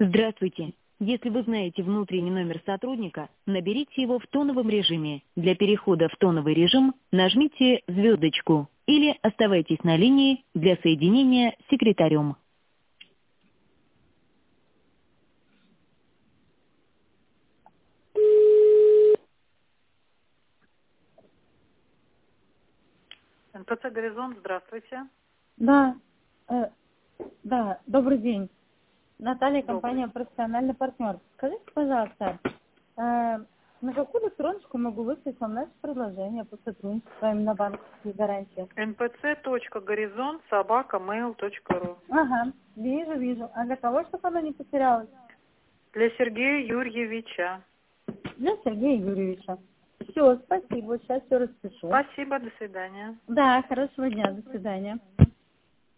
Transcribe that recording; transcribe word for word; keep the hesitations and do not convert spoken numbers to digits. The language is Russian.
Здравствуйте. Если вы знаете внутренний номер сотрудника, наберите его в тоновом режиме. Для перехода в тоновый режим нажмите звездочку или оставайтесь на линии для соединения с секретарем. эн пэ цэ «Горизонт», здравствуйте. Да, э, да, добрый день. Наталья, Добрый. компания «Профессиональный партнер». Скажите, пожалуйста, э, на какую электроночку могу выслать вам наше предложение по сотрудничеству именно банковских гарантий? эн пэ цэ точка горизонт собака мэйл точка ру. Ага, вижу, вижу. А для кого, чтобы она не потерялась? Для Сергея Юрьевича. Для Сергея Юрьевича. Все, спасибо, сейчас все распишу. Спасибо, до свидания. Да, хорошего дня, до свидания.